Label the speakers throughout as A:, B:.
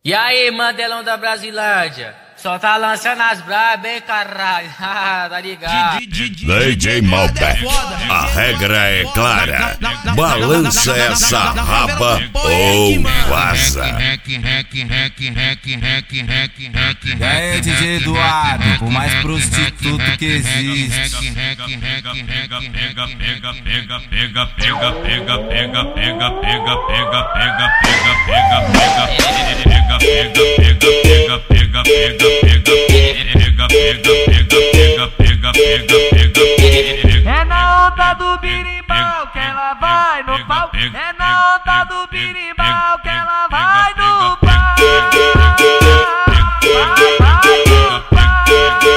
A: E aí, Mandelão da Brasilândia? Só tá lançando as brabas, hein, caralho? Tá ligado?
B: DJ Malbec, a regra é clara. Balança essa raba ou vaza.
C: E aí, DJ Eduardo, o mais prostituto que existe.
D: É na onda do birimbau que ela vai no pau. É na onda do birimbau que ela vai no pau. Vai no pau.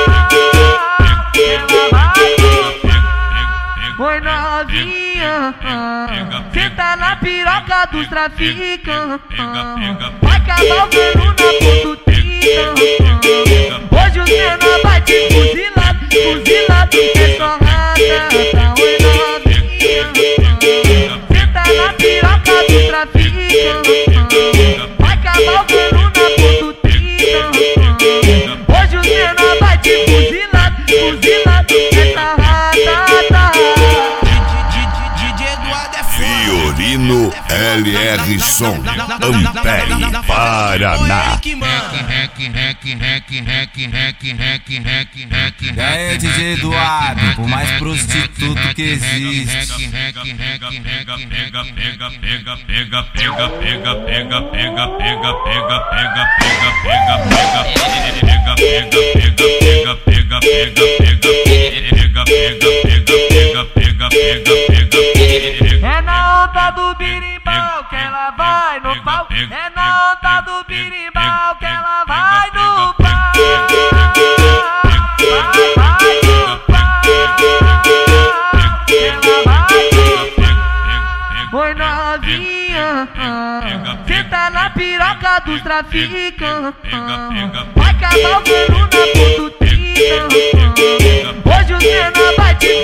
D: Ela vai no pau. Oi, novinha, senta na piroca dos traficantes. Vai cavalgando na pontutinha. Hoje o menor vai te fuzilado, fuzilado, é só rata. Oi, novinha, senta na piroca do traficante. Vai cavalgando na pontutinha. Hoje o menor vai te fuzilado, fuzilado, é só rata.
B: Fiorino LR Som, Ampere, Paraná.
C: E aí, DJ Eduardo, o mais prostituto que existe.
D: É na onda do birimbau que ela vai no pau. É na onda do birimbau que ela vai no pau. Vai no pau. Ela vai no pau. Oi, novinha, senta na piroca dos traficantes. Vai cavalgando na pontutinha. Hoje o menor vai te